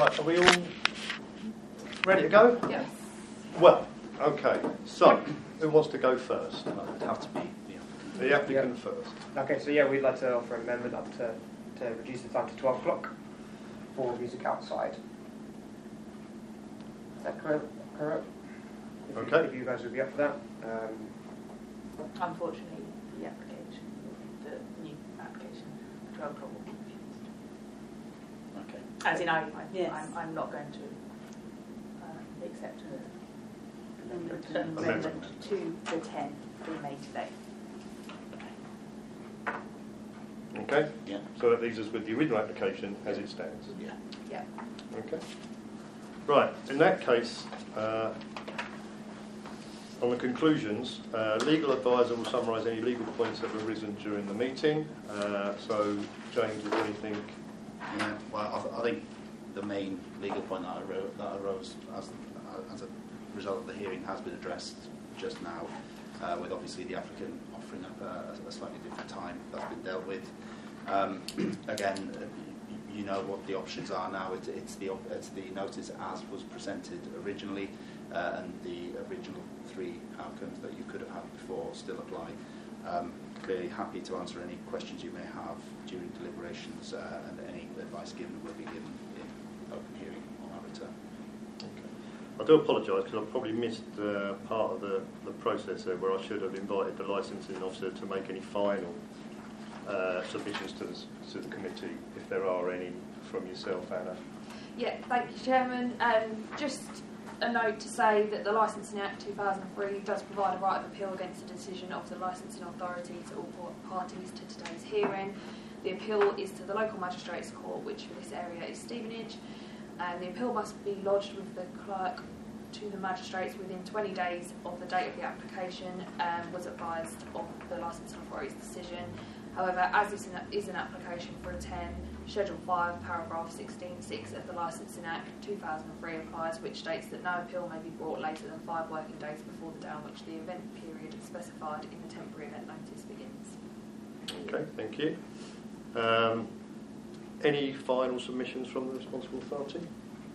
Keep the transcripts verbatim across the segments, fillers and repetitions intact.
Right, are we all ready to go? Yes. Well, okay. So, who wants to go first? Well, it'd have to be the applicant. The applicant Yep. first. Okay, so yeah, we'd like to offer an amendment up to, to reduce the time to twelve o'clock for music outside. Is that correct? correct? If Okay. You, if you guys would be up for that. Um, Unfortunately, the application, the new application, twelve o'clock will be refused. Okay. As in, I, I, Yes. I'm, I'm not going to uh, accept a, an Amendment. amendment to the ten being made today. Okay? Yeah. So that leaves us with the original application as it stands. Yeah. Yeah. Okay. Right, in that case, uh, on the conclusions, uh, legal advisor will summarise any legal points that have arisen during the meeting. Uh, so, James, is there anything? Yeah. Well, I, th- I think the main legal point that arose, that arose as, as a result of the hearing has been addressed just now, uh, with obviously the applicant offering up a, a slightly different time that's been dealt with. Um, again, uh, you, you know what the options are now. It, it's the op- it's the notice as was presented originally, uh, and the original three outcomes that you could have had before still apply. Um, clearly happy to answer any questions you may have during deliberations, uh, and any advice given will be given in open hearing on our return. Okay. I do apologise because I probably missed uh, part of the, the process there where I should have invited the licensing officer to make any final uh, submissions to the, to the committee, if there are any from yourself, Anna. Yeah, thank you, Chairman. Um, just a note to say that the Licensing Act two thousand three does provide a right of appeal against the decision of the licensing authority to all parties to today's hearing. The appeal is to the local magistrates court, which for this area is Stevenage, and the appeal must be lodged with the clerk to the magistrates within twenty days of the date of the application, and um, was advised of the licensing authority's decision. However, as this is an application for a ten, Schedule five, paragraph sixteen point six of the Licensing Act two thousand three applies, which states that no appeal may be brought later than five working days before the day on which the event period specified in the temporary event notice begins. Okay, thank you. Um, any final submissions from the responsible authority?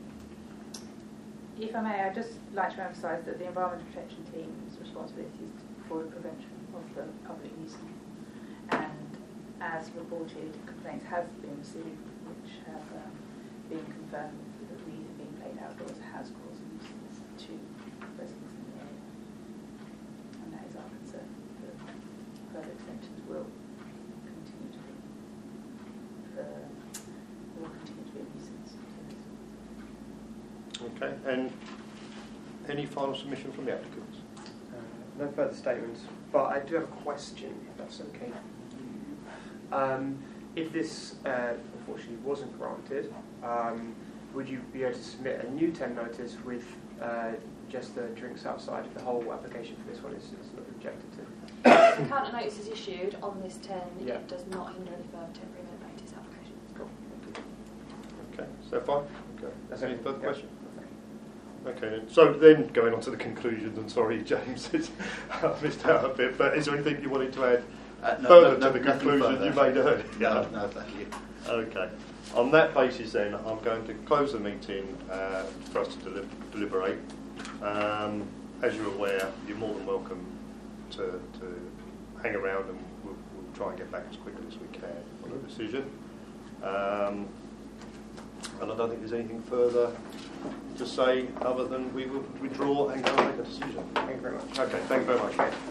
If I may, I'd just like to emphasise that the Environmental Protection Team's responsibility is for the prevention of the public nuisance, and as reported, complaints have been received which have um, been confirmed that the reason being played outdoors has caused a nuisance to residents in the area, and that is our concern, that further extensions will continue to be uh, will continue to be a nuisance to residents. Okay, and any final submission from the applicants? uh, no further statements, but I do have a question, if that's okay. Um, if this uh, unfortunately wasn't granted, um, would you be able to submit a new ten notice with uh, just the drinks outside if the whole application for this one is, is not objected to? The counter notice is issued on this ten. Yeah. It does not hinder any further temporary event notice application. Cool. Thank you. Okay, so far? Okay. That's Any it. further Yeah. questions? Okay, then. So then going on to the conclusions, and sorry, James, I missed out a bit, but is there anything you wanted to add Uh, no, further no, no, to the nothing conclusion further. you made earlier? No, no, thank you. Okay. On that basis then, I'm going to close the meeting uh, for us to deli- deliberate. Um, as you're aware, you're more than welcome to, to hang around, and we'll, we'll try and get back as quickly as we can on the decision. Um, and I don't think there's anything further to say other than we will withdraw and go and make a decision. Thank you very much. Okay, thank you very much.